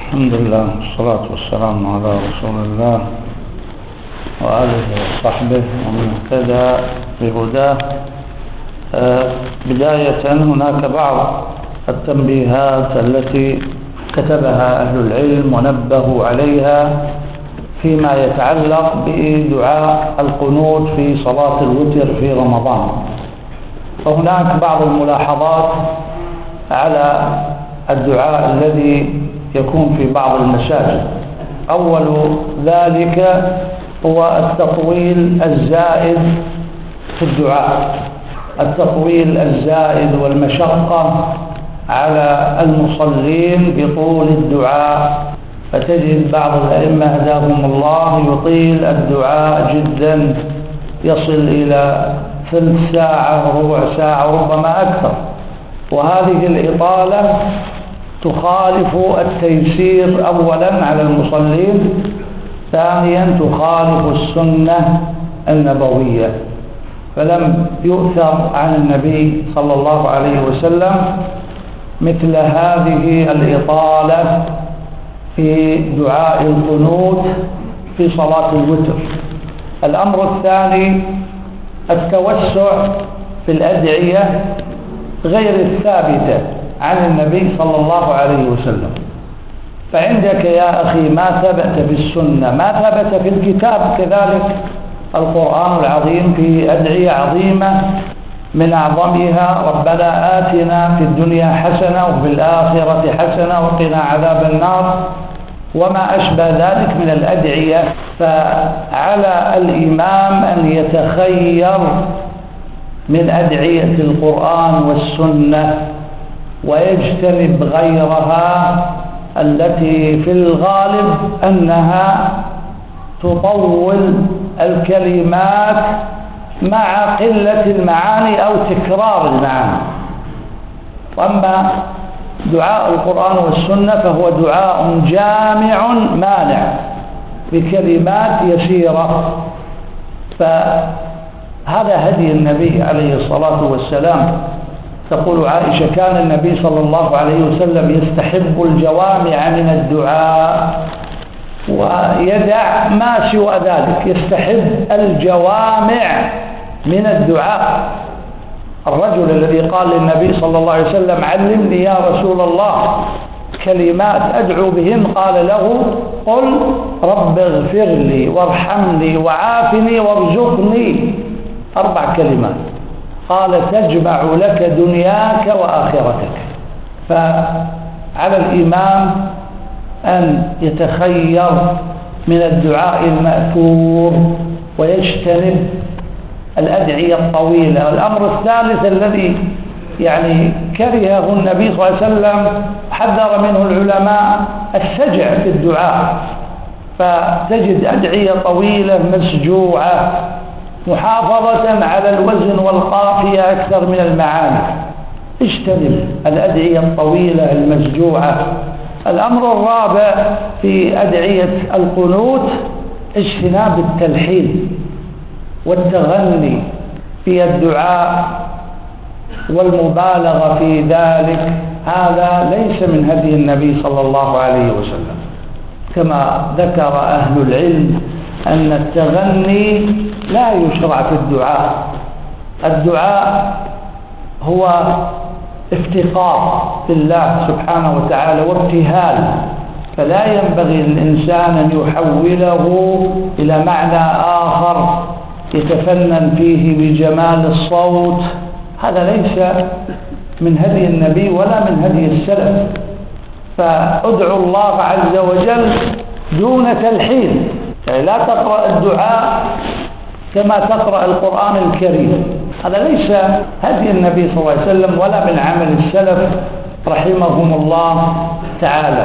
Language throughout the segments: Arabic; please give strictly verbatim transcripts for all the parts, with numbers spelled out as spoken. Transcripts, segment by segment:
الحمد لله والصلاة والسلام على رسول الله وآله وصحبه ومن اهتدى بهداه. بداية هناك بعض التنبيهات التي كتبها أهل العلم ونبهوا عليها فيما يتعلق بدعاء القنوت في صلاة الوتر في رمضان. فهناك بعض الملاحظات على الدعاء الذي يكون في بعض المساجد. أول ذلك هو التطويل الزائد في الدعاء، التطويل الزائد والمشقة على المصلين بطول الدعاء. فتجد بعض الأئمة هداهم الله يطيل الدعاء جدا، يصل إلى ثلث ساعة ربع ساعة ربما أكثر، وهذه الإطالة تخالف التيسير أولا على المصلين، ثانيا تخالف السنة النبوية. فلم يؤثر عن النبي صلى الله عليه وسلم مثل هذه الإطالة في دعاء القنوت في صلاة الوتر. الأمر الثاني التوسع في الأدعية غير الثابتة عن النبي صلى الله عليه وسلم. فعندك يا أخي ما ثبت في السنة، ما ثبت في الكتاب، كذلك القرآن العظيم في أدعية عظيمة، من أعظمها ربنا آتنا في الدنيا حسنة وفي الآخرة حسنة وقنا عذاب النار، وما أشبه ذلك من الأدعية. فعلى الإمام أن يتخير من أدعية القرآن والسنة ويجتنب غيرها التي في الغالب أنها تطول الكلمات مع قلة المعاني أو تكرار المعاني. وأما دعاء القرآن والسنة فهو دعاء جامع مانع بكلمات يسيرة. فهذا هدي النبي عليه الصلاة والسلام. تقول عائشة كان النبي صلى الله عليه وسلم يستحب الجوامع من الدعاء ويدع ما سوى ذلك، يستحب الجوامع من الدعاء. الرجل الذي قال للنبي صلى الله عليه وسلم علمني يا رسول الله كلمات أدعو بهن، قال له قل رب اغفر لي وارحمني وعافني وارزقني، أربع كلمات. قال تجمع لك دنياك وآخرتك. فعلى الإمام أن يتخير من الدعاء المأثور ويجتنب الأدعية الطويلة. الأمر الثالث الذي يعني كرهه النبي صلى الله عليه وسلم حذر منه العلماء السجع في الدعاء. فتجد أدعية طويلة مسجوعة محافظة على الوزن والقافية أكثر من المعاني. اجتنب الأدعية الطويلة المسجوعة. الأمر الرابع في أدعية القنوت اجتناب التلحين والتغني في الدعاء والمبالغة في ذلك. هذا ليس من هدي النبي صلى الله عليه وسلم. كما ذكر أهل العلم أن التغني لا يشرع في الدعاء. الدعاء هو افتقار لله سبحانه وتعالى وابتهال، فلا ينبغي للإنسان أن يحوله إلى معنى آخر يتفنن فيه بجمال الصوت. هذا ليس من هدي النبي ولا من هدي السلف. فادعوا الله عز وجل دون تلحين، يعني لا تقرأ الدعاء كما تقرأ القرآن الكريم. هذا ليس هدي النبي صلى الله عليه وسلم ولا من عمل السلف رحمهم الله تعالى.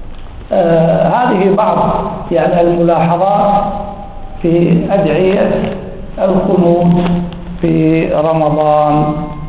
آه هذه بعض يعني الملاحظات في أدعية القنوت في رمضان.